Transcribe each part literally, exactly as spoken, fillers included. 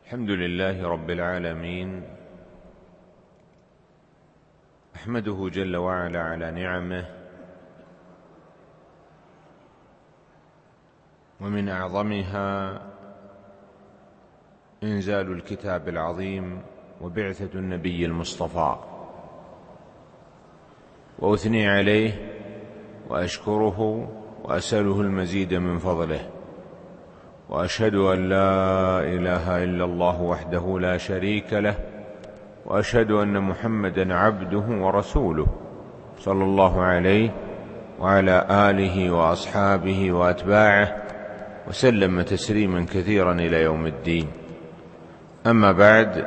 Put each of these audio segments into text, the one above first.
الحمد لله رب العالمين، أحمده جل وعلا على نعمه، ومن أعظمها إنزال الكتاب العظيم وبعثة النبي المصطفى، وأثني عليه وأشكره وأسأله المزيد من فضله، وأشهد أن لا إله إلا الله وحده لا شريك له، وأشهد أن محمدًا عبده ورسوله صلى الله عليه وعلى آله وأصحابه وأتباعه وسلم تسليمًا كثيرًا إلى يوم الدين. أما بعد،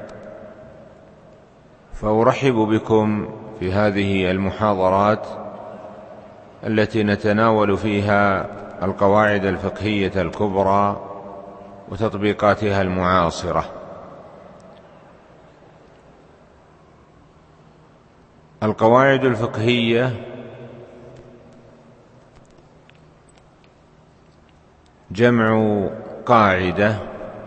فأرحب بكم في هذه المحاضرات التي نتناول فيها القواعد الفقهية الكبرى وتطبيقاتها المعاصرة. القواعد الفقهية جمع قاعدة.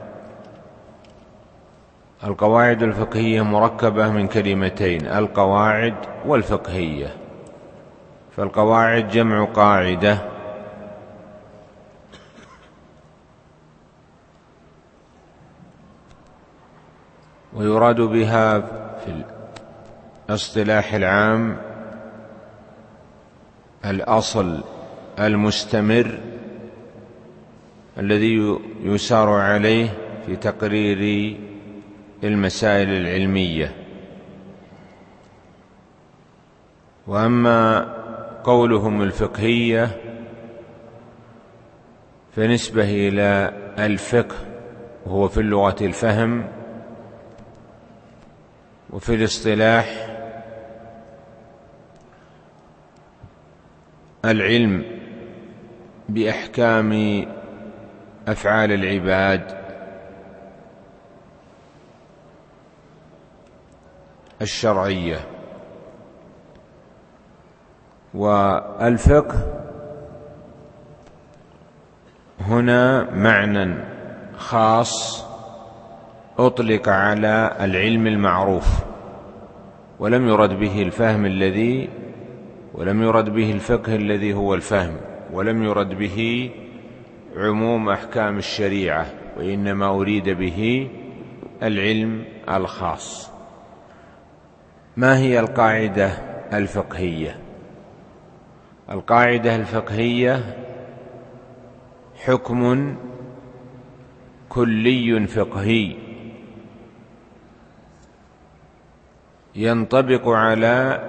القواعد الفقهية مركبة من كلمتين: القواعد والفقهية. فالقواعد جمع قاعدة، ويراد بها في الاصطلاح العام الأصل المستمر الذي يسار عليه في تقرير المسائل العلمية. وأما قولهم الفقهية فنسبة إلى الفقه، وهو في اللغة الفهم، وفي الاصطلاح العلم بأحكام أفعال العباد الشرعية. والفقه هنا معنى خاص أطلق على العلم المعروف، ولم يرد به الفهم الذي ولم يرد به الفقه الذي هو الفهم، ولم يرد به عموم أحكام الشريعة، وإنما أريد به العلم الخاص. ما هي القاعدة الفقهية؟ القاعدة الفقهية حكم كلي فقهي ينطبق على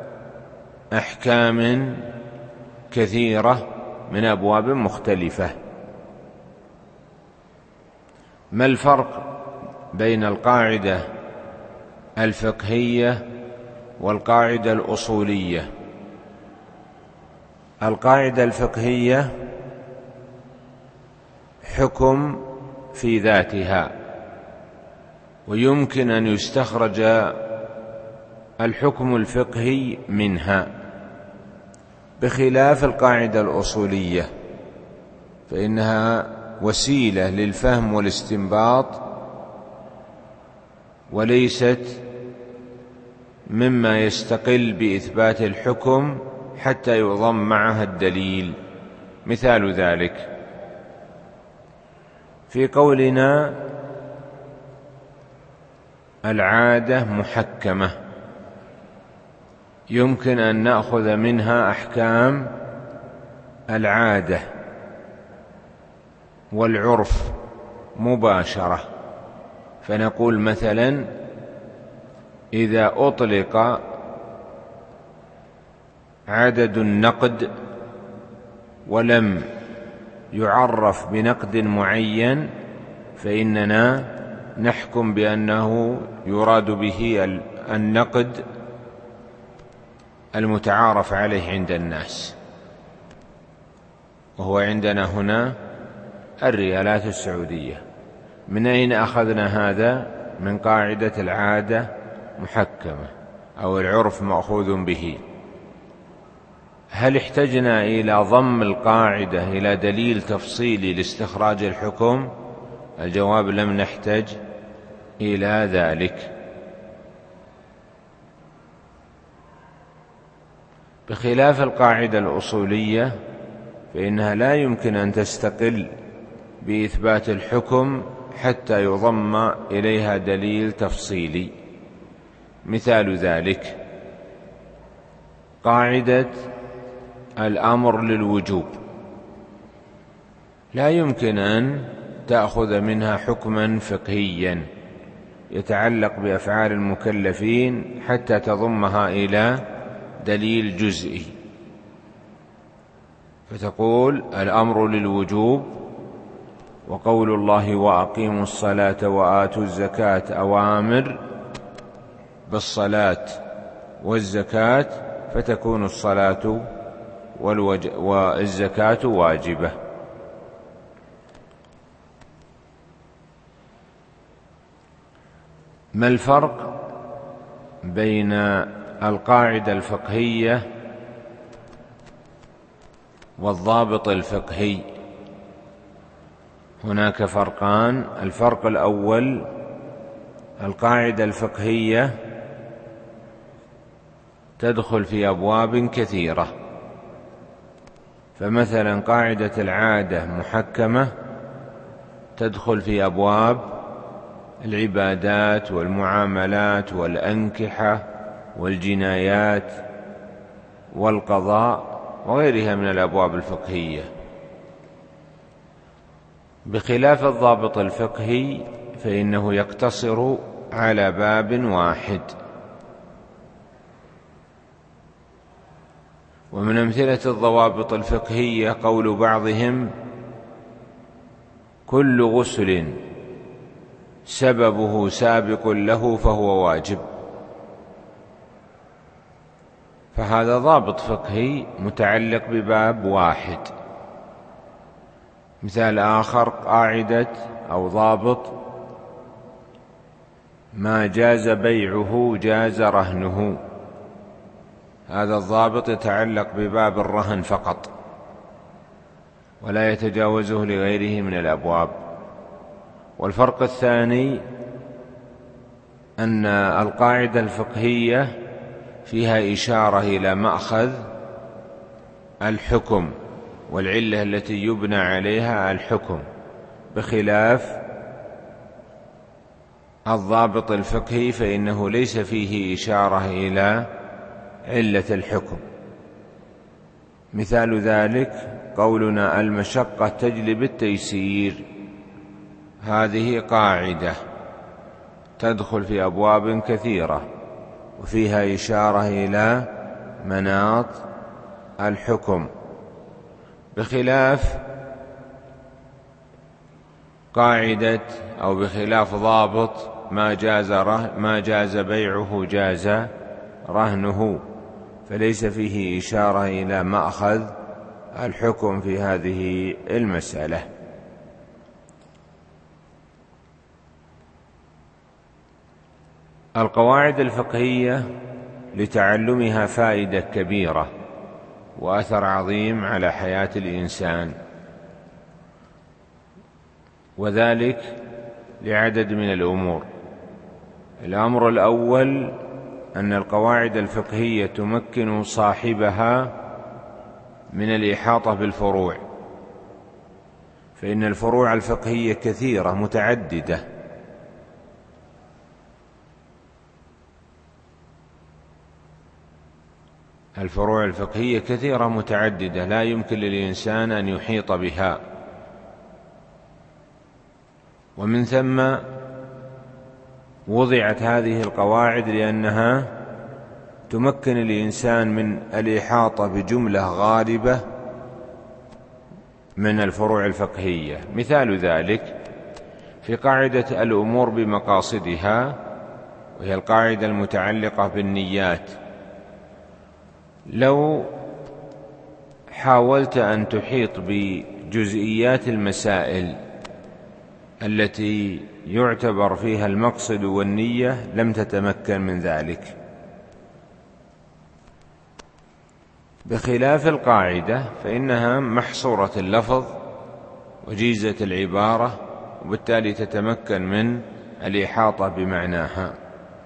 أحكام كثيرة من أبواب مختلفة. ما الفرق بين القاعدة الفقهية والقاعدة الأصولية؟ القاعدة الفقهية حكم في ذاتها، ويمكن أن يستخرج الحكم الفقهي منها، بخلاف القاعدة الأصولية فإنها وسيلة للفهم والاستنباط، وليست مما يستقل بإثبات الحكم حتى يضم معها الدليل. مثال ذلك في قولنا العادة محكمة، يمكن أن نأخذ منها أحكام العادة والعرف مباشرة، فنقول مثلا: إذا أطلق عدد النقد ولم يعرف بنقد معين، فإننا نحكم بأنه يراد به النقد المتعارف عليه عند الناس، وهو عندنا هنا الريالات السعودية. من أين أخذنا هذا؟ من قاعدة العادة محكمة، أو العرف مأخوذ به. هل احتجنا إلى ضم القاعدة إلى دليل تفصيلي لاستخراج الحكم؟ الجواب: لم نحتج إلى ذلك. بخلاف القاعدة الأصولية فإنها لا يمكن أن تستقل بإثبات الحكم حتى يضم إليها دليل تفصيلي. مثال ذلك قاعدة الأمر للوجوب، لا يمكن أن تأخذ منها حكما فقهيا يتعلق بأفعال المكلفين حتى تضمها إلى دليل جزئي، فتقول الأمر للوجوب وقول الله وأقيموا الصلاة وآتوا الزكاة أوامر بالصلاة والزكاة، فتكون الصلاة والزكاة واجبة. ما الفرق بين القاعدة الفقهية والضابط الفقهي؟ هناك فرقان. الفرق الأول: القاعدة الفقهية تدخل في أبواب كثيرة، فمثلا قاعدة العادة محكمة تدخل في أبواب العبادات والمعاملات والأنكحة والجنايات والقضاء وغيرها من الأبواب الفقهية، بخلاف الضابط الفقهي فإنه يقتصر على باب واحد. ومن أمثلة الضوابط الفقهية قول بعضهم: كل غسل سببه سابق له فهو واجب. فهذا ضابط فقهي متعلق بباب واحد. مثال آخر: قاعدة أو ضابط ما جاز بيعه جاز رهنه. هذا الضابط يتعلق بباب الرهن فقط ولا يتجاوزه لغيره من الأبواب. والفرق الثاني أن القاعدة الفقهية فيها إشارة إلى مأخذ الحكم والعلة التي يبنى عليها الحكم، بخلاف الضابط الفقهي فإنه ليس فيه إشارة إلى علة الحكم. مثال ذلك قولنا: المشقة تجلب التيسير. هذه قاعدة تدخل في أبواب كثيرة وفيها إشارة إلى مناط الحكم، بخلاف قاعدة أو بخلاف ضابط ما جاز ما جاز بيعه جاز رهنه، فليس فيه إشارة إلى مأخذ الحكم في هذه المسألة. القواعد الفقهية لتعلمها فائدة كبيرة وأثر عظيم على حياة الإنسان، وذلك لعدد من الأمور. الأمر الأول أن القواعد الفقهية تمكن صاحبها من الإحاطة بالفروع، فإن الفروع الفقهية كثيرة متعددة، الفروع الفقهية كثيرة متعددة لا يمكن للإنسان أن يحيط بها، ومن ثم وضعت هذه القواعد لأنها تمكن الإنسان من الإحاطة بجملة غالبة من الفروع الفقهية. مثال ذلك في قاعدة الأمور بمقاصدها، وهي القاعدة المتعلقة بالنيات. لو حاولت أن تحيط بجزئيات المسائل التي يعتبر فيها المقصد والنية لم تتمكن من ذلك، بخلاف القاعدة فإنها محصورة اللفظ وجيزة العبارة، وبالتالي تتمكن من الإحاطة بمعناها.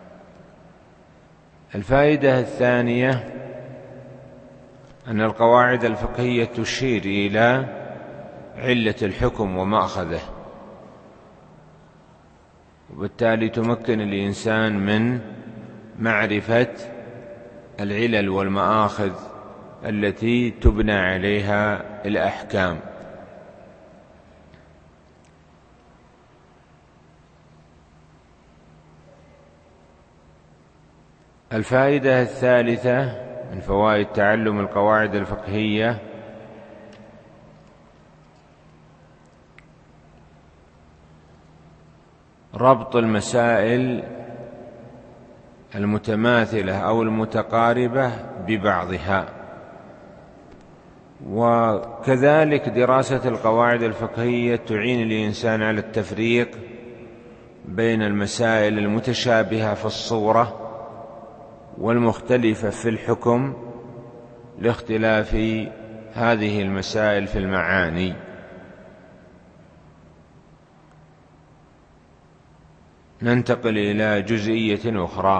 الفائدة الثانية أن القواعد الفقهية تشير إلى علة الحكم ومأخذه، وبالتالي تمكن الإنسان من معرفة العلل والمآخذ التي تبنى عليها الأحكام. الفائدة الثالثة من فوائد تعلم القواعد الفقهية ربط المسائل المتماثلة أو المتقاربة ببعضها، وكذلك دراسة القواعد الفقهية تعين الإنسان على التفريق بين المسائل المتشابهة في الصورة والمختلفة في الحكم لاختلاف هذه المسائل في المعاني. ننتقل إلى جزئية أخرى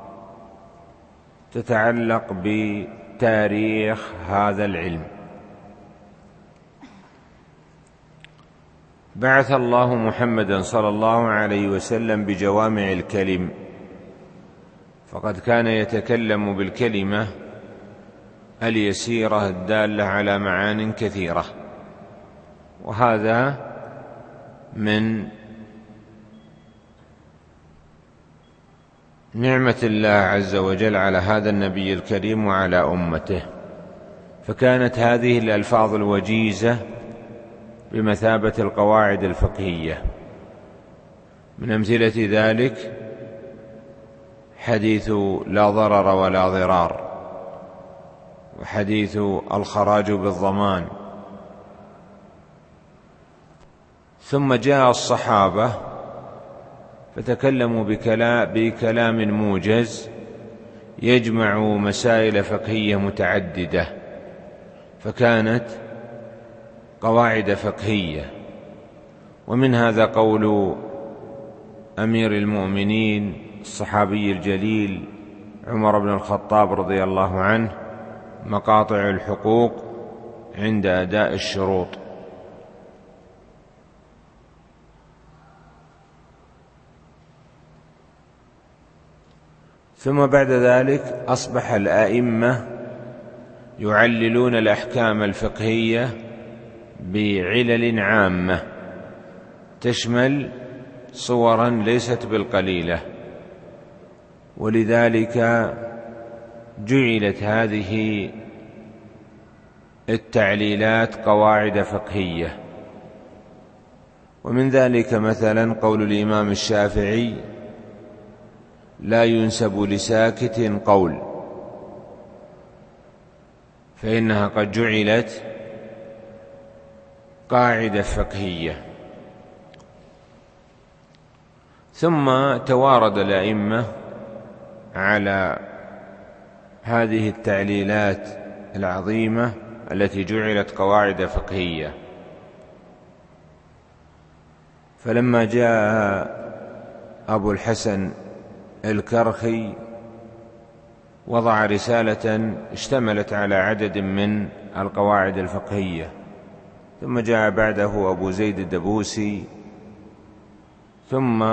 تتعلق بتاريخ هذا العلم. بعث الله محمدا صلى الله عليه وسلم بجوامع الكلم، فقد كان يتكلم بالكلمة اليسيرة الدالة على معان كثيرة، وهذا من نعمة الله عز وجل على هذا النبي الكريم وعلى أمته. فكانت هذه الألفاظ الوجيزة بمثابة القواعد الفقهية. من أمثلة ذلك حديث لا ضرر ولا ضرار، وحديث الخراج بالضمان. ثم جاء الصحابة فتكلموا بكلام موجز يجمع مسائل فقهية متعددة، فكانت قواعد فقهية. ومن هذا قول أمير المؤمنين الصحابي الجليل عمر بن الخطاب رضي الله عنه: مقاطع الحقوق عند أداء الشروط. ثم بعد ذلك أصبح الأئمة يعللون الأحكام الفقهية بعلل عامة تشمل صورا ليست بالقليلة، ولذلك جعلت هذه التعليلات قواعد فقهية. ومن ذلك مثلا قول الإمام الشافعي: لا ينسب لساكت قول، فإنها قد جعلت قاعدة فقهية. ثم توارد الأئمة على هذه التعليلات العظيمة التي جعلت قواعد فقهية. فلما جاء أبو الحسن الكرخي وضع رسالة اشتملت على عدد من القواعد الفقهية، ثم جاء بعده أبو زيد الدبوسي، ثم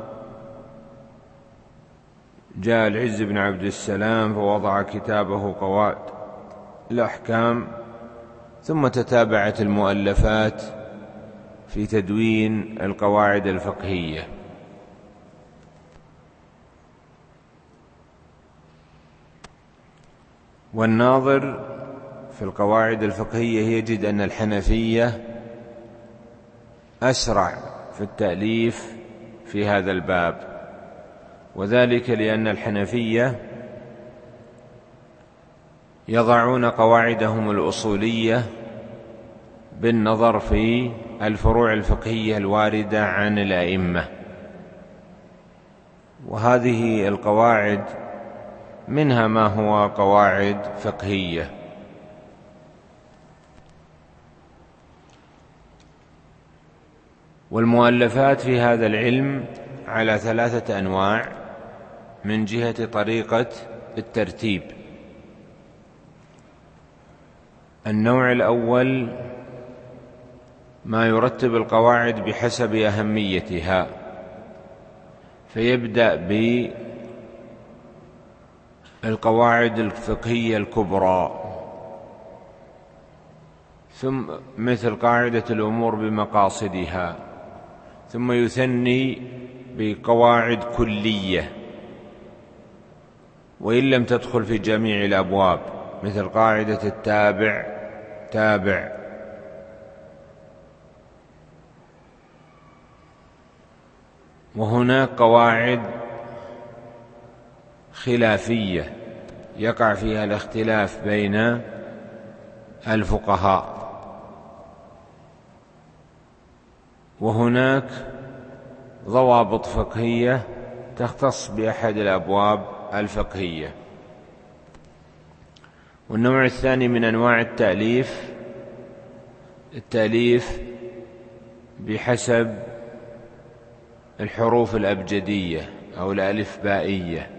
جاء العز بن عبد السلام فوضع كتابه قواعد الأحكام، ثم تتابعت المؤلفات في تدوين القواعد الفقهية. والناظر في القواعد الفقهية يجد أن الحنفية أسرع في التأليف في هذا الباب، وذلك لأن الحنفية يضعون قواعدهم الأصولية بالنظر في الفروع الفقهية الواردة عن الأئمة، وهذه القواعد منها ما هو قواعد فقهية. والمؤلفات في هذا العلم على ثلاثة أنواع من جهة طريقة الترتيب. النوع الأول ما يرتب القواعد بحسب أهميتها، فيبدأ بالقواعد الفقهية الكبرى، ثم مثل قاعدة الأمور بمقاصدها، ثم يثني بقواعد كلية وإن لم تدخل في جميع الأبواب، مثل قاعدة التابع تابع. وهناك قواعد خلافية يقع فيها الاختلاف بين الفقهاء، وهناك ضوابط فقهية تختص بأحد الأبواب الفقهية. والنوع الثاني من أنواع التأليف التأليف بحسب الحروف الأبجدية أو الألفبائية،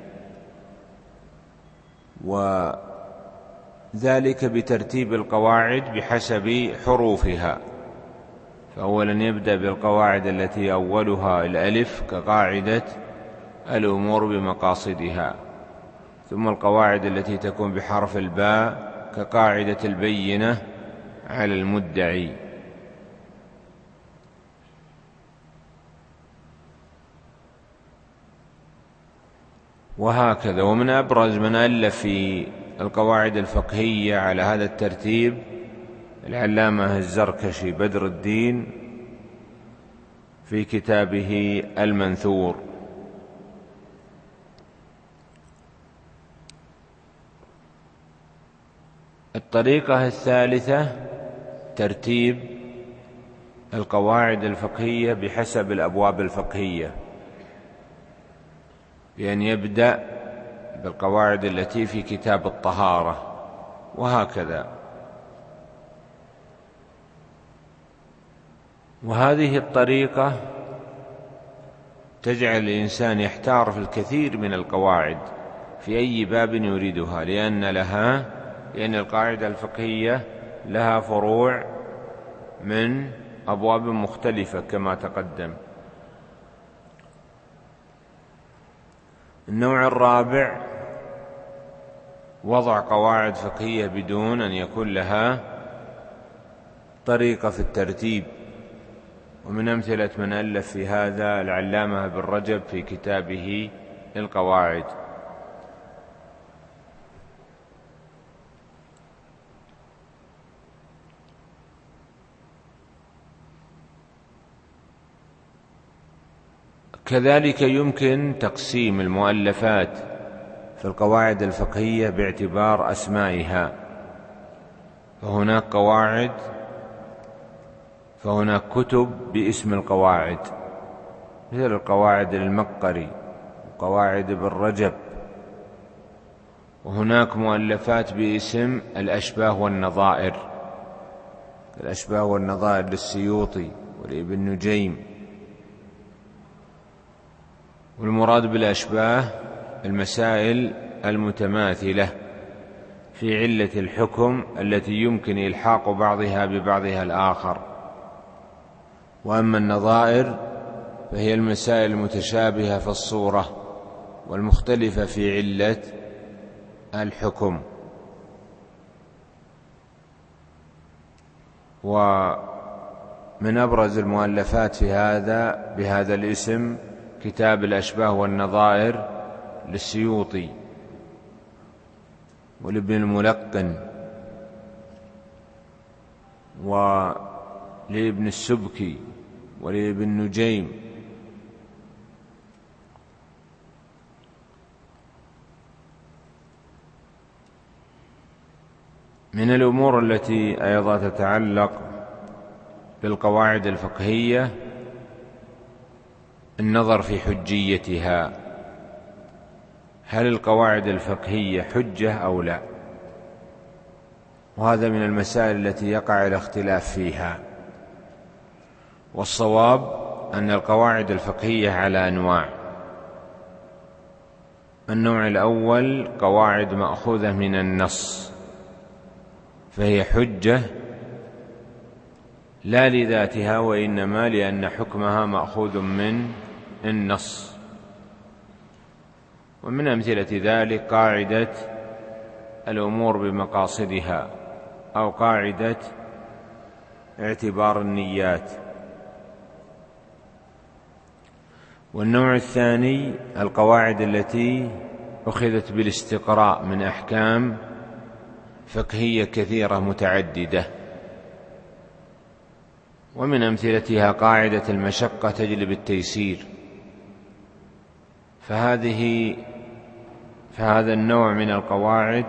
وذلك بترتيب القواعد بحسب حروفها. فأولا يبدأ بالقواعد التي أولها الألف كقاعدة الأمور بمقاصدها، ثم القواعد التي تكون بحرف الباء كقاعدة البينة على المدعي. وهكذا. ومن أبرز من ألف في القواعد الفقهية على هذا الترتيب العلامة الزركشي بدر الدين في كتابه المنثور. الطريقة الثالثة ترتيب القواعد الفقهية بحسب الأبواب الفقهية، بأن يبدأ بالقواعد التي في كتاب الطهارة وهكذا. وهذه الطريقة تجعل الإنسان يحتار في الكثير من القواعد في أي باب يريدها، لأن لها لأن القاعدة الفقهية لها فروع من أبواب مختلفة كما تقدم. النوع الرابع وضع قواعد فقهية بدون أن يكون لها طريقة في الترتيب. ومن أمثلة من ألف في هذا العلامة ابن رجب في كتابه القواعد. كذلك يمكن تقسيم المؤلفات في القواعد الفقهية باعتبار أسمائها، فهناك قواعد فهناك كتب باسم القواعد مثل القواعد للمقري وقواعد ابن رجب، وهناك مؤلفات باسم الأشباه والنظائر، الأشباه والنظائر للسيوطي ولابن نجيم. والمراد بالأشباه المسائل المتماثلة في علة الحكم التي يمكن إلحاق بعضها ببعضها الآخر. وأما النظائر فهي المسائل المتشابهة في الصورة والمختلفة في علة الحكم. ومن أبرز المؤلفات في هذا بهذا الاسم كتاب الأشباه والنظائر للسيوطي ولابن الملقن ولابن السبكي ولابن نجيم. من الأمور التي أيضا تتعلق بالقواعد الفقهية النظر في حجيتها، هل القواعد الفقهية حجة أو لا؟ وهذا من المسائل التي يقع الاختلاف فيها، والصواب أن القواعد الفقهية على أنواع. النوع الأول قواعد مأخوذة من النص، فهي حجة لا لذاتها وإنما لأن حكمها مأخوذ من النص. ومن أمثلة ذلك قاعدة الأمور بمقاصدها، أو قاعدة اعتبار النيات. والنوع الثاني القواعد التي أخذت بالاستقراء من أحكام فقهية كثيرة متعددة، ومن أمثلتها قاعدة المشقة تجلب التيسير. فهذه فهذا النوع من القواعد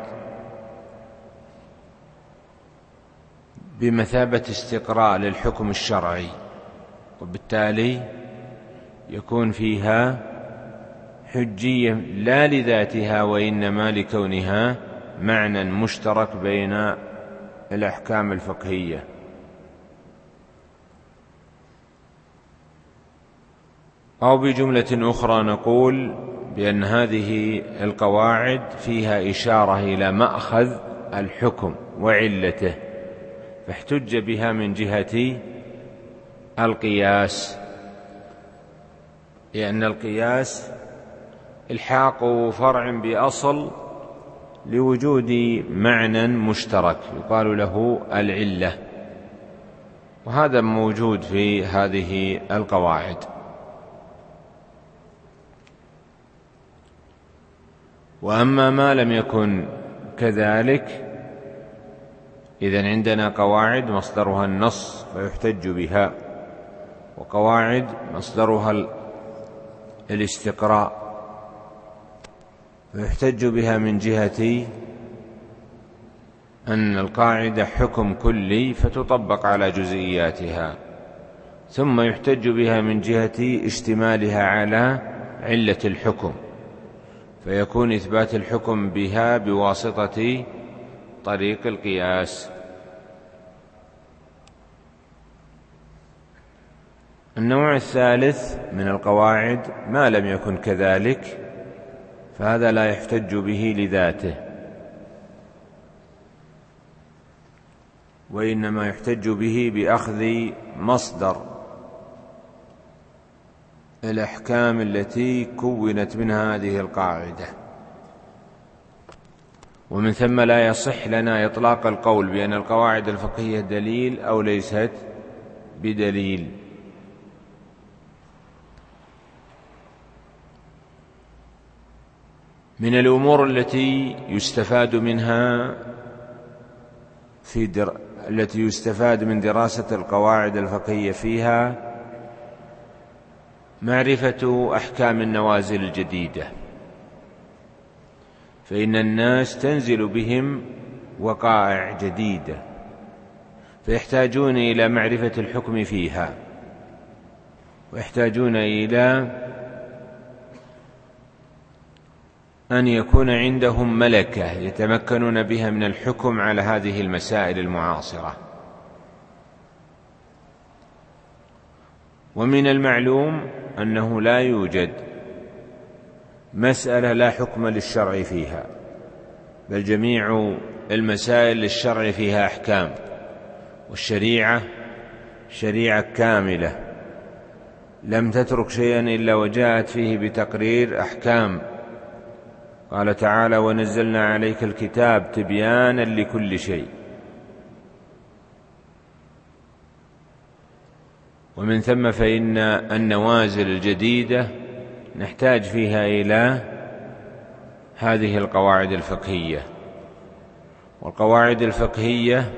بمثابة استقراء للحكم الشرعي، وبالتالي يكون فيها حجية لا لذاتها وإنما لكونها معنى مشترك بين الأحكام الفقهية. أو بجملة أخرى نقول بأن هذه القواعد فيها إشارة إلى مأخذ الحكم وعلته، فاحتج بها من جهة القياس، لأن القياس الحاق فرع بأصل لوجود معنى مشترك يقال له العلة، وهذا موجود في هذه القواعد. وأما ما لم يكن كذلك، إذن عندنا قواعد مصدرها النص فيحتج بها، وقواعد مصدرها الاستقراء فيحتج بها من جهة أن القاعدة حكم كلي فتطبق على جزئياتها، ثم يحتج بها من جهة اشتمالها على علة الحكم، فيكون إثبات الحكم بها بواسطة طريق القياس. النوع الثالث من القواعد ما لم يكن كذلك، فهذا لا يحتج به لذاته، وإنما يحتج به بأخذ مصدر الأحكام التي كونت منها هذه القاعدة. ومن ثم لا يصح لنا إطلاق القول بأن القواعد الفقهية دليل أو ليست بدليل. من الأمور التي يستفاد منها في در... التي يستفاد من دراسة القواعد الفقهية فيها معرفة أحكام النوازل الجديدة، فإن الناس تنزل بهم وقائع جديدة فيحتاجون إلى معرفة الحكم فيها، ويحتاجون إلى أن يكون عندهم ملكة يتمكنون بها من الحكم على هذه المسائل المعاصرة. ومن المعلوم أنه لا يوجد مسألة لا حكم للشرع فيها، بل جميع المسائل للشرع فيها أحكام، والشريعة شريعة كاملة لم تترك شيئا إلا وجاءت فيه بتقرير أحكام. قال تعالى: ونزلنا عليك الكتاب تبيانا لكل شيء. ومن ثم فإن النوازل الجديدة نحتاج فيها إلى هذه القواعد الفقهية، والقواعد الفقهية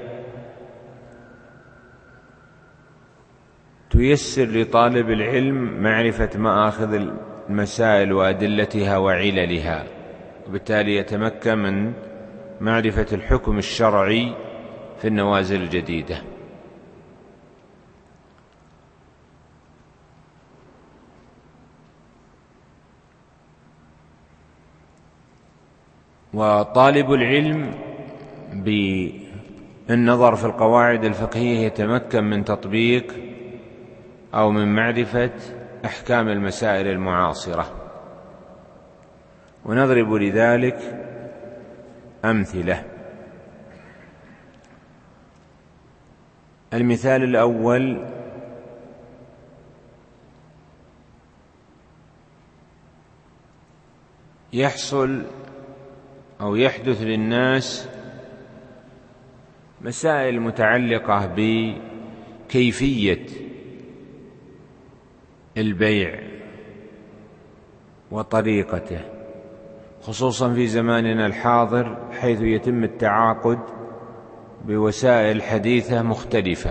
تيسر لطالب العلم معرفة مآخذ المسائل وأدلتها وعللها، وبالتالي يتمكن من معرفة الحكم الشرعي في النوازل الجديدة. وطالب العلم بالنظر في القواعد الفقهية يتمكن من تطبيق أو من معرفة أحكام المسائل المعاصرة. ونضرب لذلك أمثلة. المثال الأول: يحصل أو يحدث للناس مسائل متعلقة بكيفية البيع وطريقته، خصوصا في زماننا الحاضر حيث يتم التعاقد بوسائل حديثة مختلفة.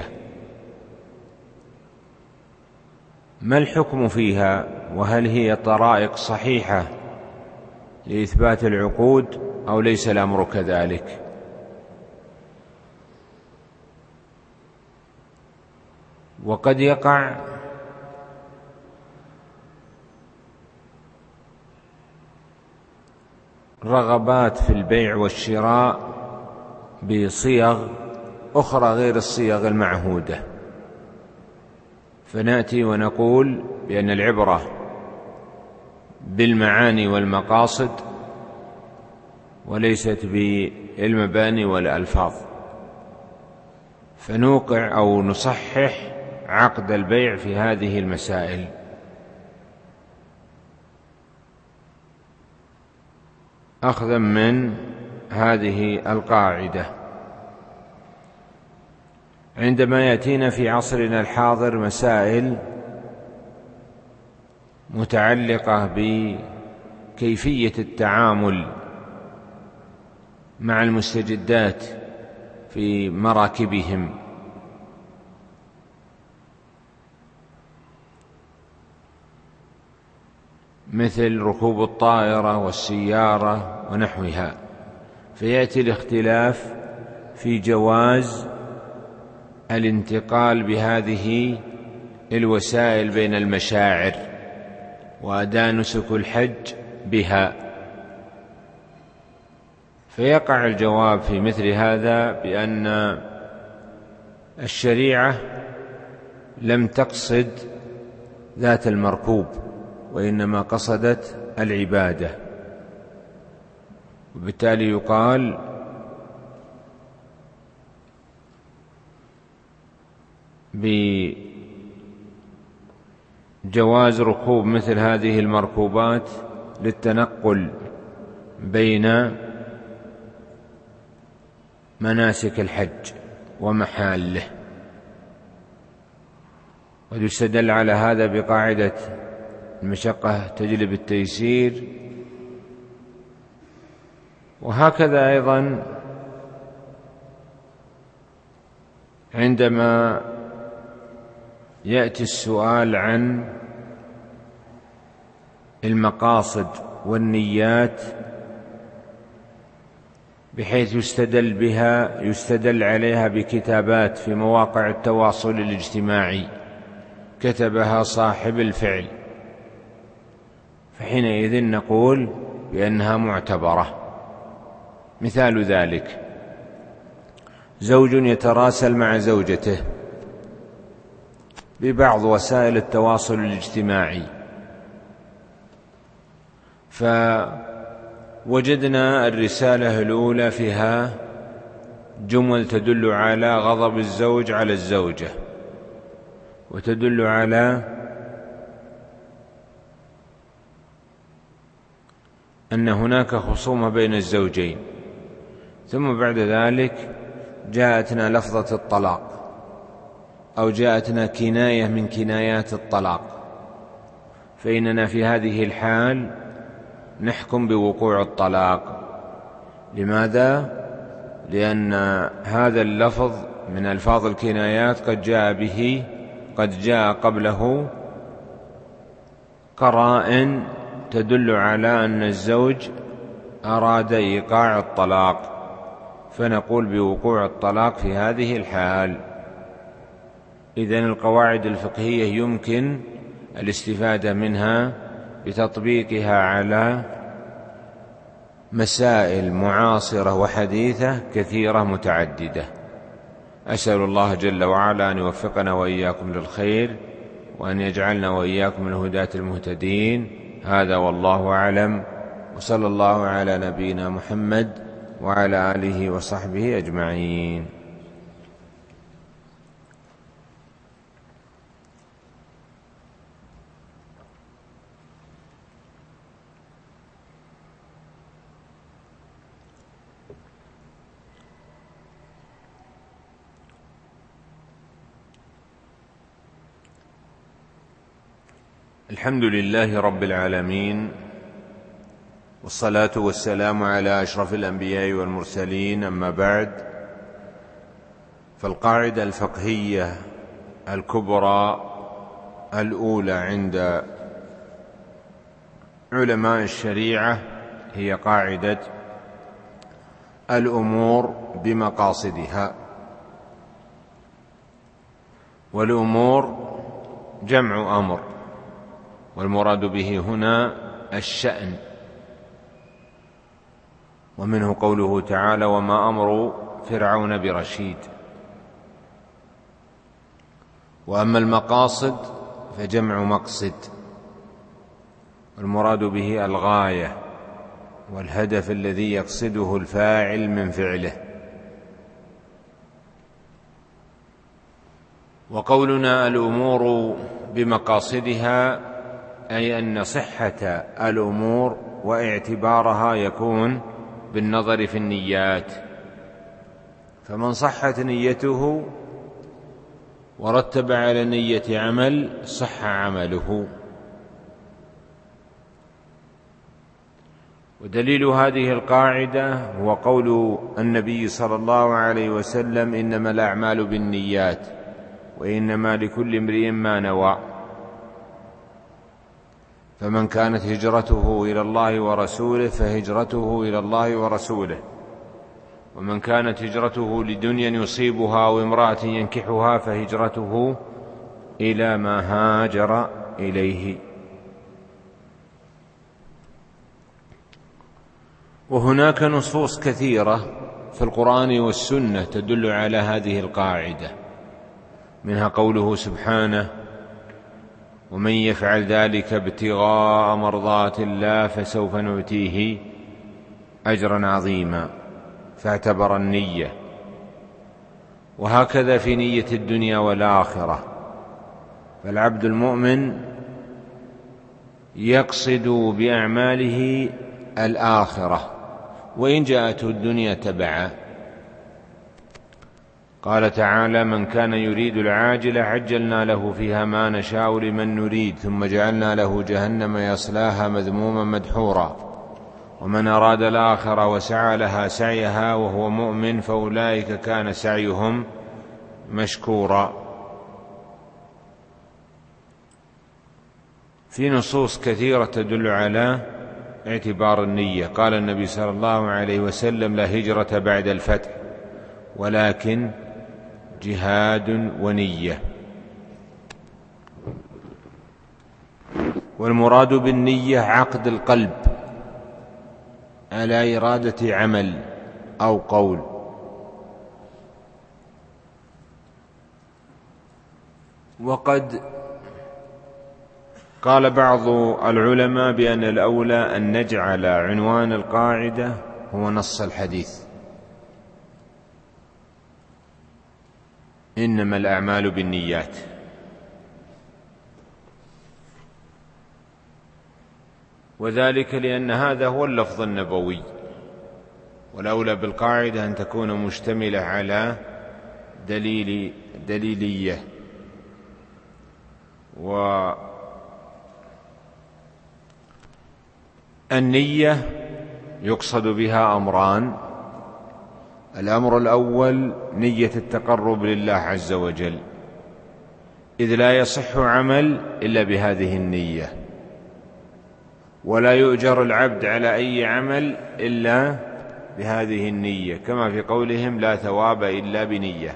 ما الحكم فيها؟ وهل هي طرائق صحيحة لإثبات العقود أو ليس الأمر كذلك؟ وقد يقع رغبات في البيع والشراء بصيغ أخرى غير الصيغ المعهودة، فنأتي ونقول بأن العبرة بالمعاني والمقاصد وليست بالمباني والألفاظ، فنوقع أو نصحح عقد البيع في هذه المسائل. أخذا من هذه القاعدة، عندما يأتينا في عصرنا الحاضر مسائل متعلقة بكيفية التعامل مع المستجدات في مراكبهم، مثل ركوب الطائرة والسيارة ونحوها، فيأتي الاختلاف في جواز الانتقال بهذه الوسائل بين المشاعر وأداء نسك الحج بها. فيقع الجواب في مثل هذا بأن الشريعة لم تقصد ذات المركوب، وإنما قصدت العبادة، وبالتالي يقال بجواز ركوب مثل هذه المركوبات للتنقل بين مناسك الحج ومحاله. ويستدل على هذا بقاعدة المشقة تجلب التيسير. وهكذا أيضا عندما يأتي السؤال عن المقاصد والنيات بحيث يستدل بها يستدل عليها بكتابات في مواقع التواصل الاجتماعي كتبها صاحب الفعل، فحينئذ نقول بأنها معتبرة. مثال ذلك: زوج يتراسل مع زوجته ببعض وسائل التواصل الاجتماعي، فوجدنا الرسالة الأولى فيها جمل تدل على غضب الزوج على الزوجة، وتدل على أن هناك خصومة بين الزوجين، ثم بعد ذلك جاءتنا لفظة الطلاق أو جاءتنا كناية من كنايات الطلاق، فإننا في هذه الحال نحكم بوقوع الطلاق. لماذا؟ لأن هذا اللفظ من ألفاظ الكنايات قد جاء به قد جاء قبله قرائن تدل على أن الزوج أراد إيقاع الطلاق، فنقول بوقوع الطلاق في هذه الحال. إذن القواعد الفقهية يمكن الاستفادة منها بتطبيقها على مسائل معاصرة وحديثة كثيرة متعددة. أسأل الله جل وعلا أن يوفقنا وإياكم للخير وأن يجعلنا وإياكم من الهداة المهتدين. هذا والله أعلم، وصلى الله على نبينا محمد وعلى آله وصحبه أجمعين. الحمد لله رب العالمين، والصلاة والسلام على أشرف الأنبياء والمرسلين، أما بعد، فالقاعدة الفقهية الكبرى الأولى عند علماء الشريعة هي قاعدة الأمور بمقاصدها. والأمور جمع أمر، والمراد به هنا الشأن، ومنه قوله تعالى: وما أمر فرعون برشيد. وأما المقاصد فجمع مقصد، والمراد به الغاية والهدف الذي يقصده الفاعل من فعله. وقولنا الأمور بمقاصدها أي أن صحة الأمور واعتبارها يكون بالنظر في النيات، فمن صحت نيته ورتب على نية عمل صح عمله. ودليل هذه القاعدة هو قول النبي صلى الله عليه وسلم: إنما الأعمال بالنيات وإنما لكل امرئ ما نوى. فمن كانت هجرته إلى الله ورسوله فهجرته إلى الله ورسوله، ومن كانت هجرته لدنيا يصيبها وامرأة ينكحها فهجرته إلى ما هاجر إليه. وهناك نصوص كثيرة في القرآن والسنة تدل على هذه القاعدة، منها قوله سبحانه: ومن يفعل ذلك ابتغاء مرضات الله فسوف نؤتيه أجرا عظيما، فاعتبر النية. وهكذا في نية الدنيا والآخرة، فالعبد المؤمن يقصد بأعماله الآخرة وإن جاءته الدنيا تبعا. قال تعالى: من كان يريد العاجلة عجلنا له فيها ما نشاء لمن نريد ثم جعلنا له جهنم يصلاها مذموما مدحورا ومن أراد الآخرة وسعى لها سعيها وهو مؤمن فأولئك كان سعيهم مشكورا. في نصوص كثيرة تدل على اعتبار النية. قال النبي صلى الله عليه وسلم: لا هجرة بعد الفتح ولكن جهاد ونية. والمراد بالنية عقد القلب على إرادة عمل أو قول. وقد قال بعض العلماء بأن الأولى أن نجعل عنوان القاعدة هو نص الحديث: إنما الأعمال بالنيات. وذلك لأن هذا هو اللفظ النبوي، والأولى بالقاعدة أن تكون مشتملة على دليل دليلية. والنية يقصد بها أمران: الأمر الأول نية التقرب لله عز وجل، إذ لا يصح عمل إلا بهذه النية، ولا يؤجر العبد على أي عمل إلا بهذه النية، كما في قولهم: لا ثواب إلا بنية.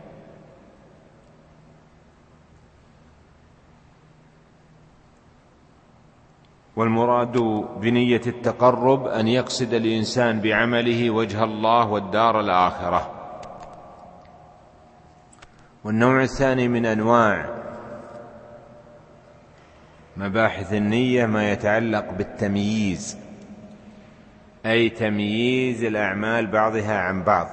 والمراد بنية التقرب أن يقصد الإنسان بعمله وجه الله والدار الآخرة. والنوع الثاني من أنواع مباحث النية ما يتعلق بالتمييز، أي تمييز الأعمال بعضها عن بعض.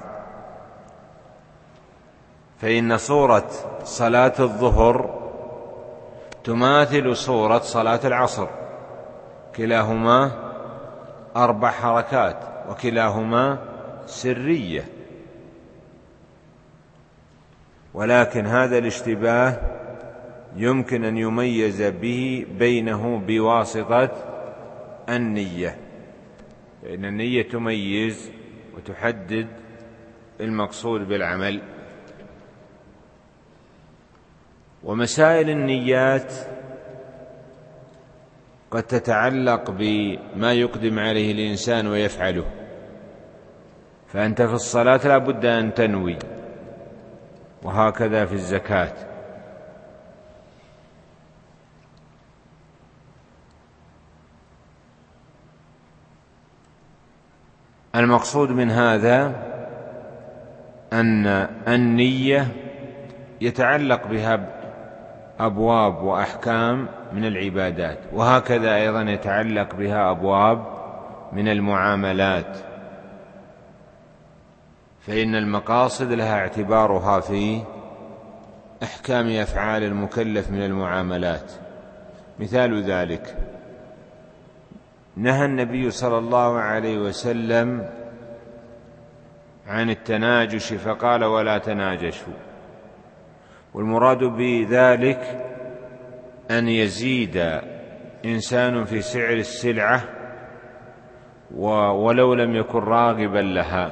فإن صورة صلاة الظهر تماثل صورة صلاة العصر، كلاهما أربع حركات وكلاهما سرية، ولكن هذا الاشتباه يمكن أن يميز به بينه بواسطة النية، فإن النية تميز وتحدد المقصود بالعمل. ومسائل النيات قد تتعلق بما يقدم عليه الإنسان ويفعله، فأنت في الصلاة لا بد أن تنوي، وهكذا في الزكاة. المقصود من هذا أن النية يتعلق بها أبواب وأحكام من العبادات، وهكذا أيضا يتعلق بها أبواب من المعاملات، فإن المقاصد لها اعتبارها في أحكام أفعال المكلف من المعاملات. مثال ذلك: نهى النبي صلى الله عليه وسلم عن التناجش فقال: ولا تناجشوا. والمراد بذلك أن يزيد إنسان في سعر السلعة ولو لم يكن راغبا لها.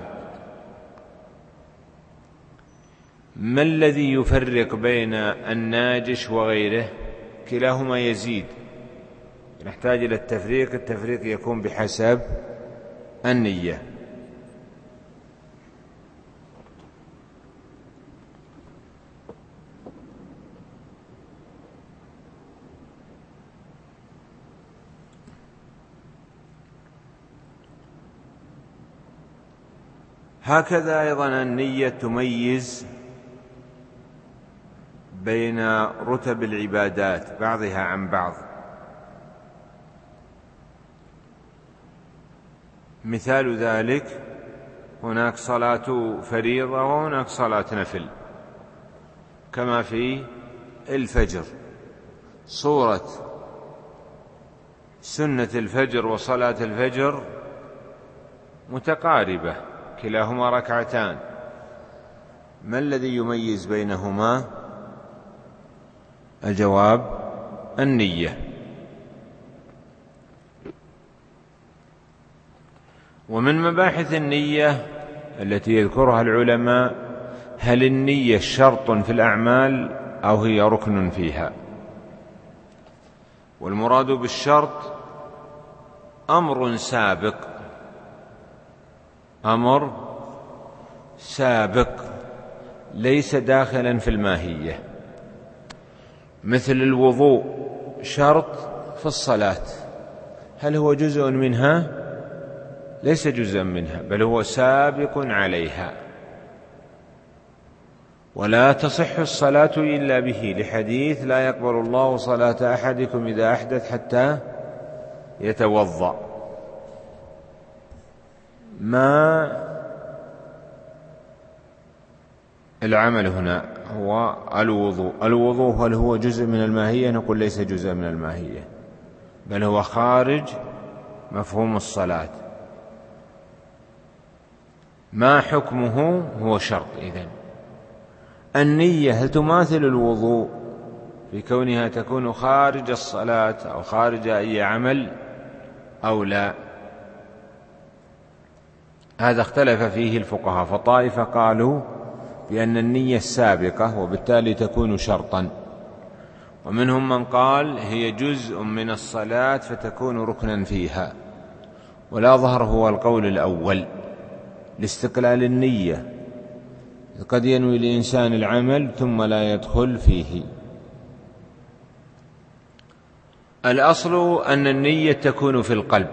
ما الذي يفرق بين الناجش وغيره؟ كلاهما يزيد، نحتاج إلى التفريق، التفريق يكون بحسب النية. هكذا أيضا النية تميز بين رتب العبادات بعضها عن بعض. مثال ذلك: هناك صلاة فريضة وهناك صلاة نفل، كما في الفجر. صورة سنة الفجر وصلاة الفجر متقاربة، كلاهما ركعتان. ما الذي يميز بينهما؟ الجواب: النية. ومن مباحث النية التي يذكرها العلماء: هل النية شرط في الأعمال أو هي ركن فيها؟ والمراد بالشرط أمر سابق، أمر سابق ليس داخلا في الماهية، مثل الوضوء شرط في الصلاة، هل هو جزء منها؟ ليس جزءا منها، بل هو سابق عليها. ولا تصح الصلاة إلا به، لحديث: لا يقبل الله صلاة أحدكم إذا أحدث حتى يتوضأ. ما العمل هنا؟ هو الوضوء. الوضوء هل هو جزء من الماهية؟ نقول ليس جزء من الماهية، بل هو خارج مفهوم الصلاة. ما حكمه؟ هو شرط. إذن النية هل تماثل الوضوء في كونها تكون خارج الصلاة أو خارج أي عمل أو لا؟ هذا اختلف فيه الفقهاء، فطائفة قالوا بأن النية السابقة وبالتالي تكون شرطا، ومنهم من قال هي جزء من الصلاة فتكون ركنا فيها. ولا ظهر هو القول الأول لاستقلال النية، قد ينوي الإنسان العمل ثم لا يدخل فيه. الأصل أن النية تكون في القلب،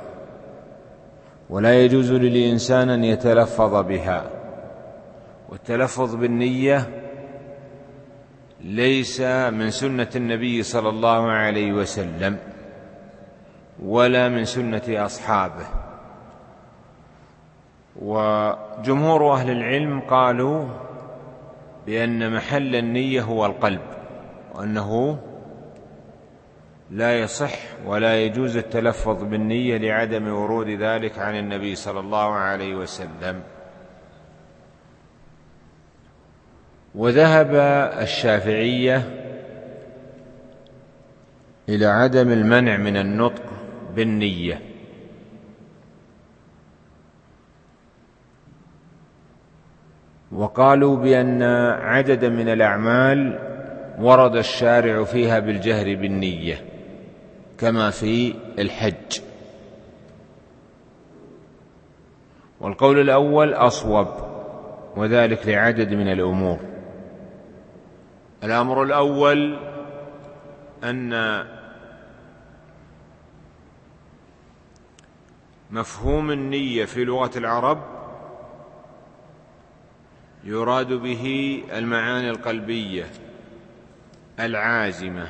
ولا يجوز للإنسان أن يتلفظ بها، والتلفظ بالنية ليس من سنة النبي صلى الله عليه وسلم ولا من سنة أصحابه. وجمهور أهل العلم قالوا بأن محل النية هو القلب، وأنه لا يصح ولا يجوز التلفظ بالنية لعدم ورود ذلك عن النبي صلى الله عليه وسلم. وذهب الشافعية إلى عدم المنع من النطق بالنية، وقالوا بأن عددا من الأعمال ورد الشارع فيها بالجهر بالنية كما في الحج. والقول الأول أصوب، وذلك لعدد من الأمور. الأمر الأول أن مفهوم النية في لغة العرب يراد به المعاني القلبية العازمة،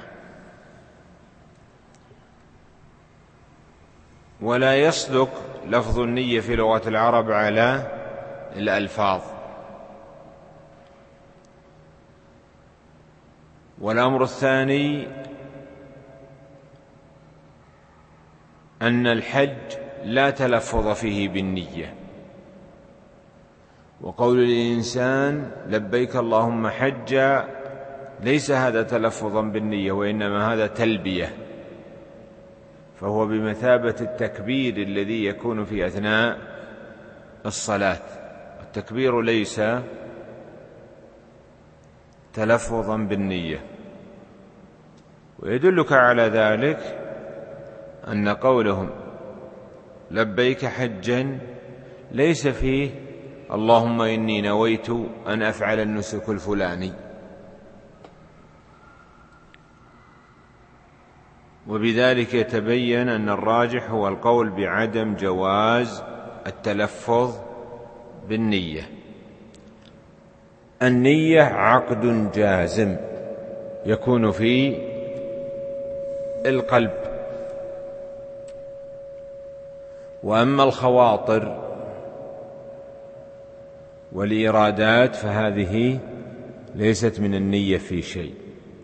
ولا يصدق لفظ النية في لغة العرب على الألفاظ. والأمر الثاني أن الحج لا تلفظ فيه بالنية، وقول الإنسان لبيك اللهم حجا ليس هذا تلفظا بالنية، وإنما هذا تلبية، فهو بمثابة التكبير الذي يكون في أثناء الصلاة. التكبير ليس تلفظا بالنية. ويدلك على ذلك أن قولهم لبيك حجا ليس فيه اللهم إني نويت أن أفعل النسك الفلاني، وبذلك يتبين أن الراجح هو القول بعدم جواز التلفظ بالنية. النية عقد جازم يكون في القلب، وأما الخواطر والإرادات فهذه ليست من النية في شيء.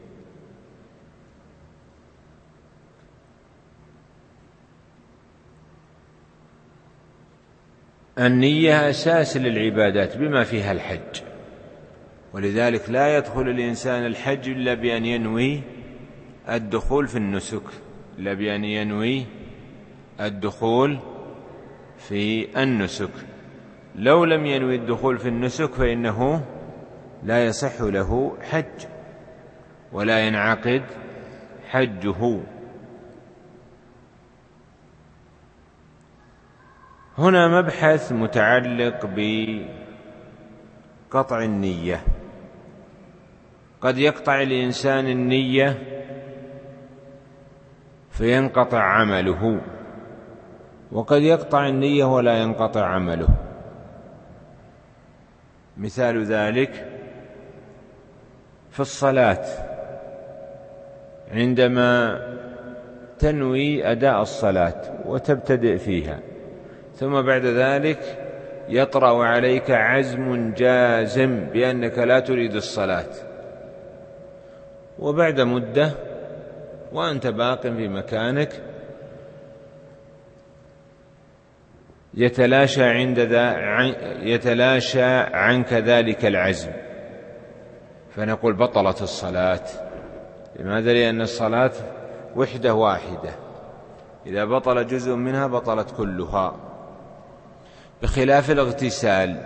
النية أساس للعبادات بما فيها الحج، ولذلك لا يدخل الإنسان الحج إلا بأن ينوي الدخول في النسك، إلا بأن ينوي الدخول في النسك. لو لم ينوي الدخول في النسك فإنه لا يصح له حج ولا ينعقد حجه. هنا مبحث متعلق بقطع النية. قد يقطع الإنسان النية فينقطع عمله، وقد يقطع النية ولا ينقطع عمله. مثال ذلك في الصلاة، عندما تنوي أداء الصلاة وتبتدئ فيها، ثم بعد ذلك يطرأ عليك عزم جازم بأنك لا تريد الصلاة، وبعد مدة وأنت باق في مكانك يتلاشى عند ذا يتلاشى عنك ذلك العزم، فنقول بطلت الصلاة. لماذا؟ لأن الصلاة وحدة واحدة، إذا بطل جزء منها بطلت كلها، بخلاف الاغتسال،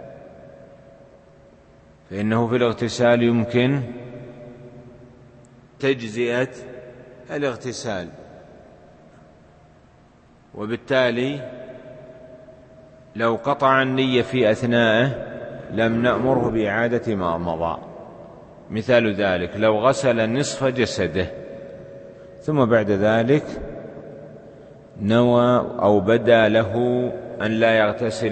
فإنه في الاغتسال يمكن تجزئة الاغتسال، وبالتالي لو قطع النية في أثناءه لم نأمره بإعادة ما مضى. مثال ذلك لو غسل نصف جسده ثم بعد ذلك نوى أو بدا له أن لا يغتسل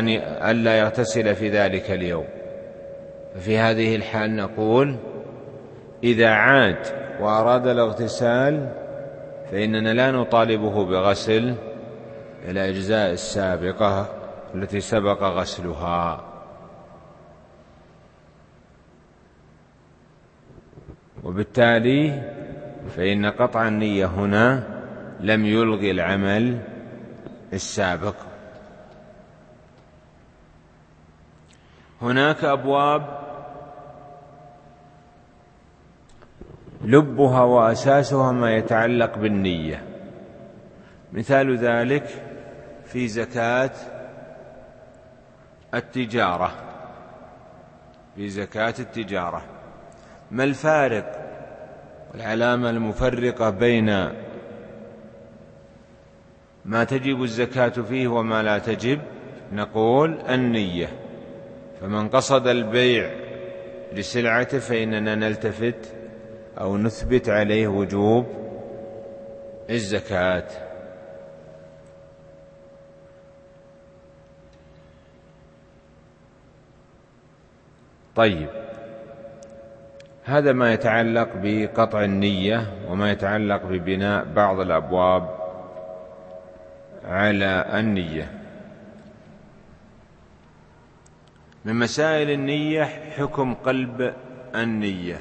أن لا يغتسل في ذلك اليوم، ففي هذه الحال نقول إذا عاد وأراد الاغتسال فإننا لا نطالبه بغسل الأجزاء السابقة التي سبق غسلها. وبالتالي فإن قطع النية هنا لم يلغي العمل السابق. هناك أبواب لبها وأساسها ما يتعلق بالنية، مثال ذلك في زكاة التجارة. في زكاة التجارة ما الفارق والعلامة المفرقة بين ما تجب الزكاة فيه وما لا تجب؟ نقول النية. فمن قصد البيع لسلعته فإننا نلتفت أو نثبت عليه وجوب الزكاة. طيب، هذا ما يتعلق بقطع النية وما يتعلق ببناء بعض الأبواب على النية. من مسائل النية حكم قلب النية.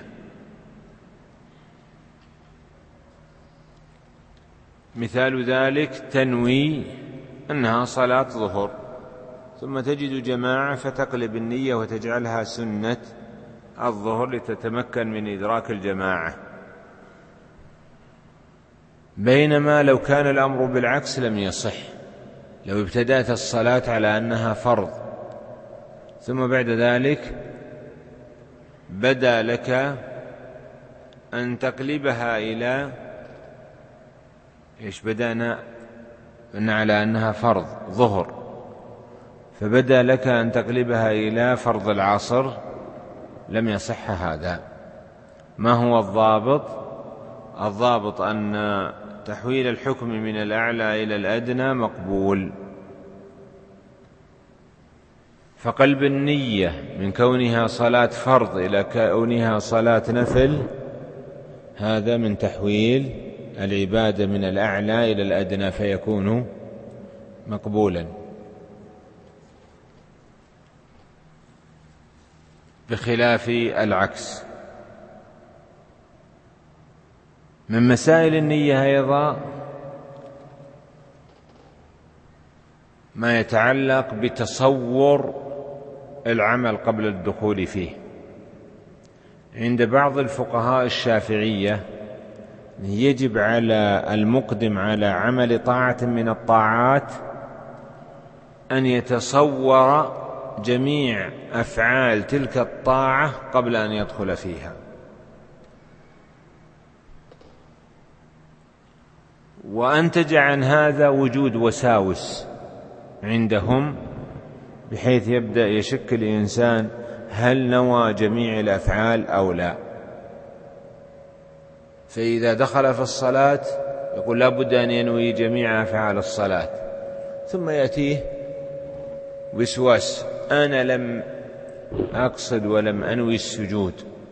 مثال ذلك تنوي أنها صلاة ظهر، ثم تجد جماعة فتقلب النية وتجعلها سنة الظهر لتتمكن من إدراك الجماعة، بينما لو كان الأمر بالعكس لم يصح. لو ابتدأت الصلاة على أنها فرض ثم بعد ذلك بدا لك أن تقلبها إلى إيش؟ بدأنا أن على أنها فرض ظهر، فبدأ لك أن تقلبها إلى فرض العصر، لم يصح هذا. ما هو الضابط؟ الضابط أن تحويل الحكم من الأعلى إلى الأدنى مقبول. فقلب النية من كونها صلاة فرض إلى كونها صلاة نفل، هذا من تحويل العبادة من الأعلى إلى الأدنى فيكون مقبولا، بخلاف العكس. من مسائل النية أيضا ما يتعلق بتصور العمل قبل الدخول فيه. عند بعض الفقهاء الشافعية يجب على المقدم على عمل طاعة من الطاعات أن يتصور جميع أفعال تلك الطاعة قبل أن يدخل فيها، وأنتج عن هذا وجود وساوس عندهم، بحيث يبدأ يشك الإنسان هل نوى جميع الأفعال أو لا. فإذا دخل في الصلاة يقول لا بد أن ينوي جميع أفعال الصلاة، ثم يأتيه وسواس أنا لم أقصد ولم أنوي السجود.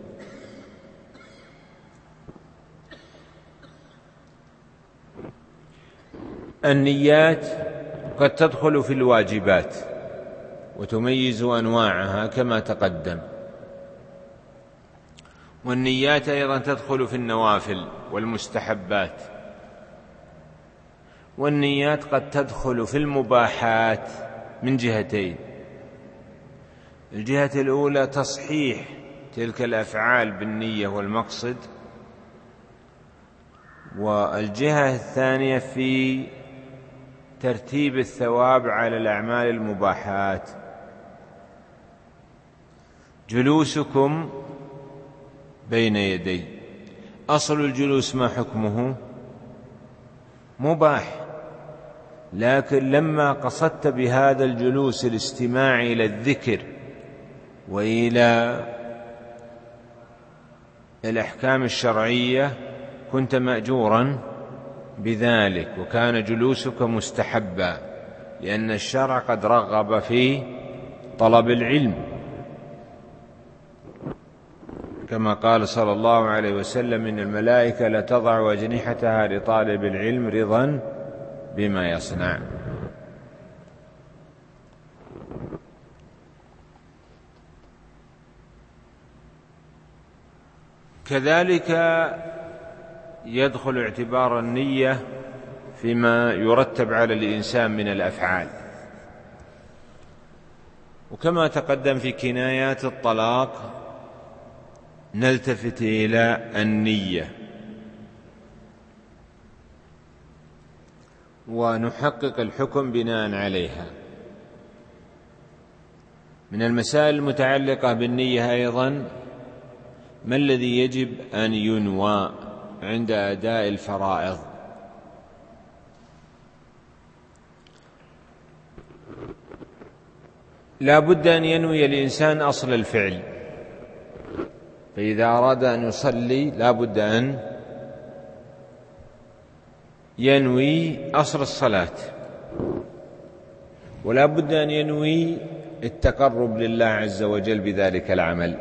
النيات قد تدخل في الواجبات وتميز أنواعها كما تقدم، والنيات أيضا تدخل في النوافل والمستحبات، والنيات قد تدخل في المباحات من جهتين: الجهة الأولى تصحيح تلك الأفعال بالنية والمقصد، والجهة الثانية في ترتيب الثواب على الأعمال المباحات. جلوسكم بين يدي، أصل الجلوس ما حكمه؟ مباح، لكن لما قصدت بهذا الجلوس الاستماع إلى الذكر وإلى الأحكام الشرعية كنت مأجورا بذلك، وكان جلوسك مستحبا، لأن الشرع قد رغب في طلب العلم. كما قال صلى الله عليه وسلم: إن الملائكة لتضع أجنحتها لطالب العلم رضا بما يصنع. كذلك يدخل اعتبار النية فيما يرتب على الإنسان من الأفعال، وكما تقدم في كنايات الطلاق نلتفت إلى النية ونحقق الحكم بناء عليها. من المسائل المتعلقة بالنية أيضا: ما الذي يجب أن ينوى عند أداء الفرائض؟ لا بد أن ينوي الإنسان أصل الفعل، فإذا أراد أن يصلي لا بد أن ينوي أصل الصلاة، ولا بد أن ينوي التقرب لله عز وجل بذلك العمل.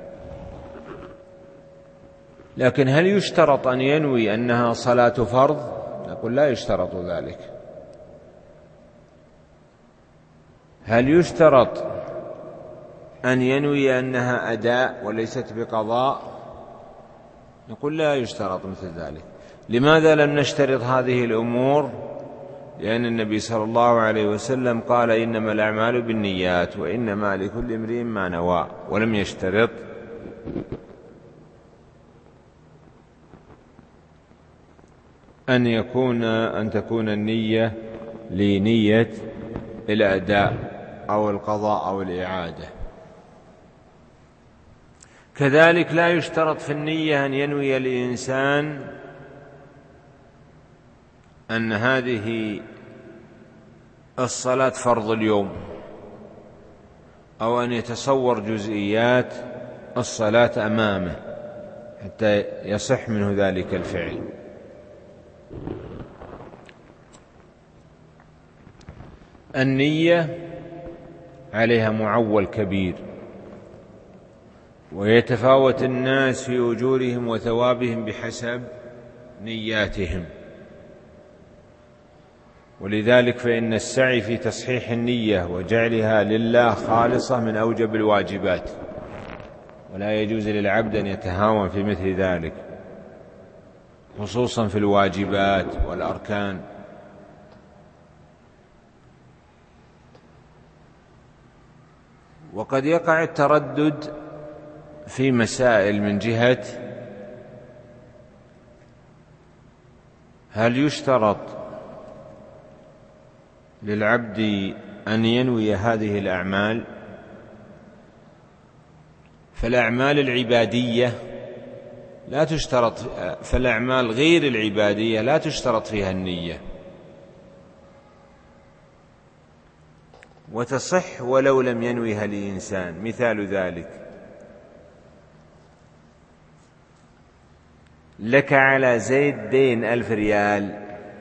لكن هل يشترط أن ينوي أنها صلاة فرض؟ نقول لا يشترط ذلك. هل يشترط أن ينوي أنها أداء وليست بقضاء؟ نقول لا يشترط مثل ذلك. لماذا لم نشترط هذه الأمور؟ لأن النبي صلى الله عليه وسلم قال: إنما الأعمال بالنيات وإنما لكل امرئ ما نوى، ولم يشترط أن يكون أن تكون النية لنية الأداء أو القضاء أو الإعادة. كذلك لا يشترط في النية أن ينوي الإنسان أن هذه الصلاة فرض اليوم، أو أن يتصور جزئيات الصلاة أمامه حتى يصح منه ذلك الفعل. النية عليها معول كبير، ويتفاوت الناس في أجورهم وثوابهم بحسب نياتهم، ولذلك فإن السعي في تصحيح النية وجعلها لله خالصة من أوجب الواجبات، ولا يجوز للعبد أن يتهاون في مثل ذلك، خصوصا في الواجبات والأركان. وقد يقع التردد في مسائل من جهة: هل يشترط للعبد أن ينوي هذه الأعمال؟ فالأعمال العبادية لا تشترط، فالأعمال غير العبادية لا تشترط فيها النية، وتصح ولو لم ينويها الإنسان. مثال ذلك: لك على زيد دين ألف ريال،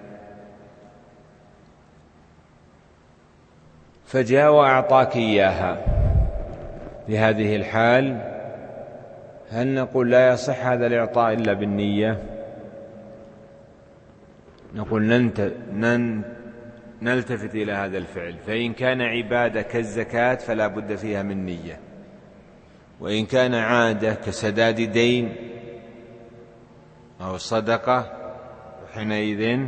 فجاء وأعطاك إياها، في هذه الحال هل نقول لا يصح هذا الإعطاء إلا بالنية؟ نقول ننت... نلتفت إلى هذا الفعل، فإن كان عبادة كالزكاة فلا بد فيها من نية، وإن كان عادة كسداد دين أو صدقة حينئذ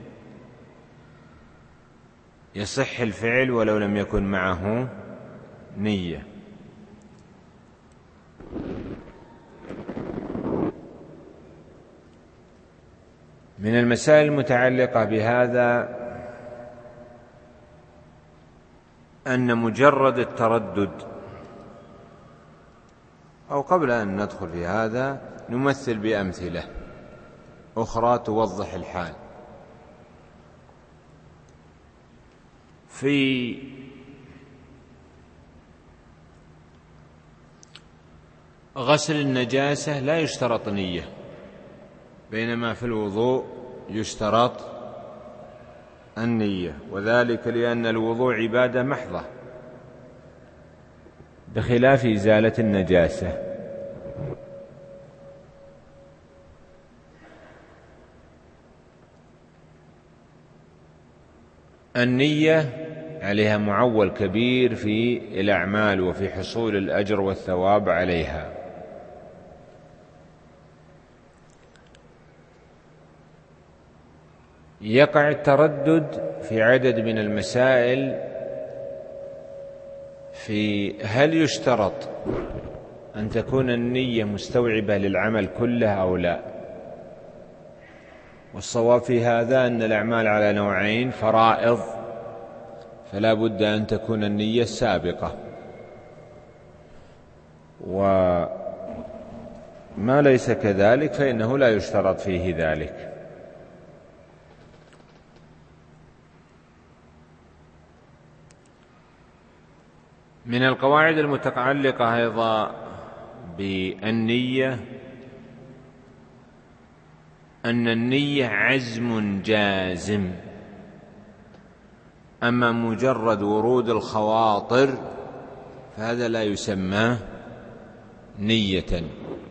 يصح الفعل ولو لم يكن معه نية. من المسائل المتعلقة بهذا أن مجرد التردد، أو قبل أن ندخل في هذا نمثل بأمثلة أخرى توضح الحال. في غسل النجاسة لا يشترط نية، بينما في الوضوء يشترط النية، وذلك لأن الوضوء عبادة محضة بخلاف إزالة النجاسة. النية عليها معول كبير في الأعمال وفي حصول الأجر والثواب عليها. يقع التردد في عدد من المسائل في هل يشترط أن تكون النية مستوعبة للعمل كله أو لا. والصواب في هذا أن الأعمال على نوعين: فرائض فلا بد أن تكون النية سابقة، وما ليس كذلك فإنه لا يشترط فيه ذلك. من القواعد المتعلقة أيضا بالنية أن النية عزم جازم، أما مجرد ورود الخواطر فهذا لا يسمى نية.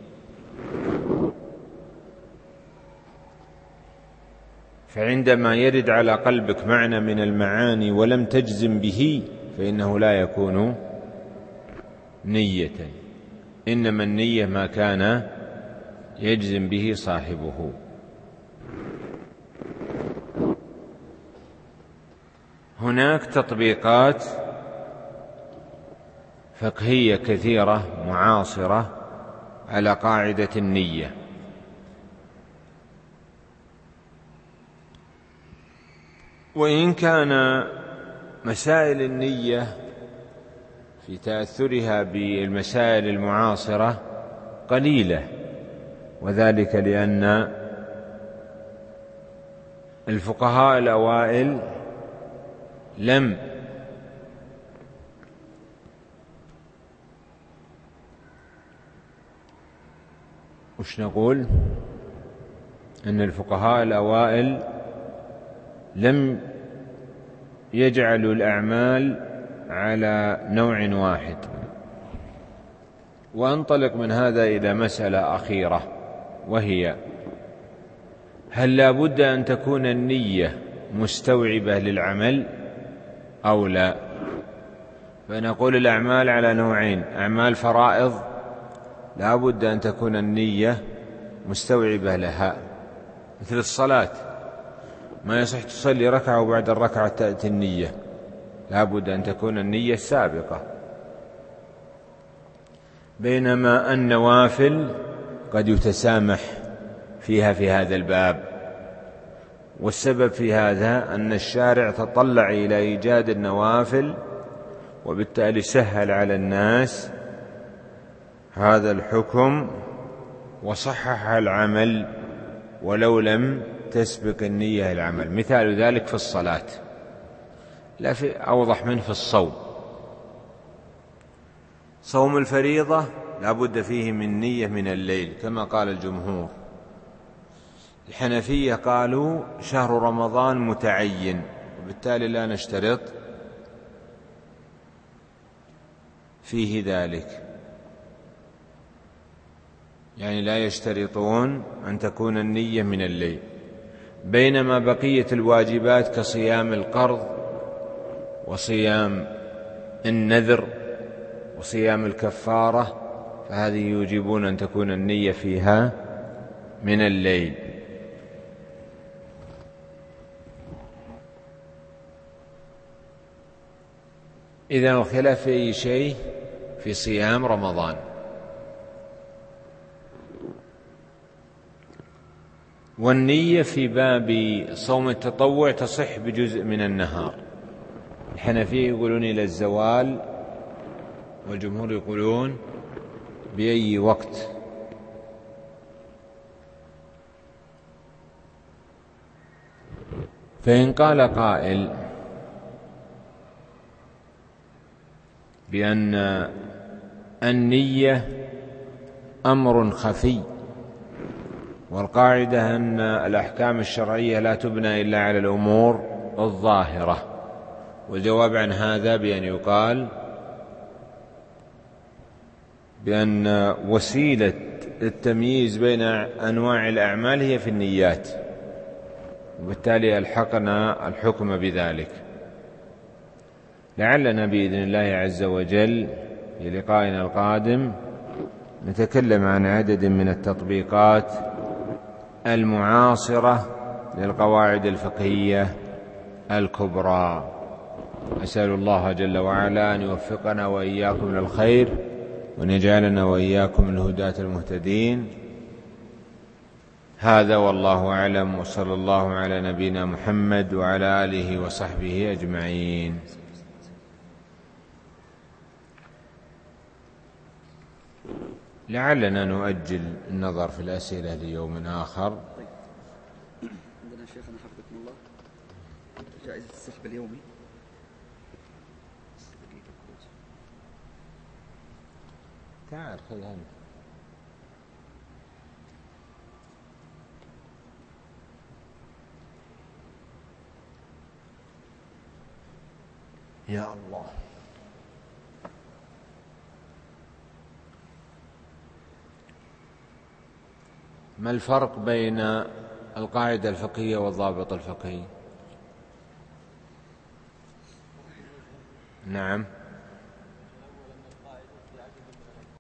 فعندما يرد على قلبك معنى من المعاني ولم تجزم به فإنه لا يكون نية، إنما النية ما كان يجزم به صاحبه. هناك تطبيقات فقهية كثيرة معاصرة على قاعدة النية، وإن كان مسائل النية في تأثرها بالمسائل المعاصرة قليلة، وذلك لأن الفقهاء الأوائل لم وش نقول أن الفقهاء الأوائل لم يجعلوا الأعمال على نوع واحد. وأنطلق من هذا إلى مسألة أخيرة، وهي: هل لا بد أن تكون النية مستوعبة للعمل أو لا؟ فنقول الأعمال على نوعين: أعمال فرائض لا بد أن تكون النية مستوعبة لها، مثل الصلاة ما يصح تصلي ركعة وبعد الركعة تأتي النية، لا بد أن تكون النية سابقة. بينما النوافل قد يتسامح فيها في هذا الباب، والسبب في هذا أن الشارع تطلع إلى إيجاد النوافل، وبالتالي سهل على الناس هذا الحكم وصحح العمل ولو لم تسبق النية العمل. مثال ذلك في الصلاة، لا في أوضح منه في الصوم. صوم الفريضة لا بد فيه من نية من الليل كما قال الجمهور. الحنفية قالوا شهر رمضان متعين، وبالتالي لا نشترط فيه ذلك، يعني لا يشترطون أن تكون النية من الليل. بينما بقية الواجبات كصيام القرض وصيام النذر وصيام الكفارة فهذه يوجبون أن تكون النية فيها من الليل. إذن الخلاف في أي شيء؟ في صيام رمضان. والنية في باب صوم التطوع تصح بجزء من النهار. الحنفية يقولون إلى الزوال، والجمهور يقولون بأي وقت. فإن قال قائل بأن النية أمر خفي، والقاعدة أن الأحكام الشرعية لا تبنى إلا على الأمور الظاهرة، والجواب عن هذا بأن يقال بأن وسيلة التمييز بين أنواع الأعمال هي في النيات، وبالتالي ألحقنا الحكم بذلك. لعلنا بإذن الله عز وجل في لقائنا القادم نتكلم عن عدد من التطبيقات المعاصرة للقواعد الفقهية الكبرى. أسأل الله جل وعلا أن يوفقنا وإياكم للخير، وأن يجعلنا وإياكم الهداة المهتدين. هذا والله أعلم، وصلى الله على نبينا محمد وعلى آله وصحبه أجمعين. لعلنا نؤجل النظر في الأسئلة ليوم آخر. طيب. عندنا شيخنا حفظكم الله جائزة السحب اليومي. تعال خذها يا الله. ما الفرق بين القاعدة الفقهية والضابط الفقهي؟ نعم.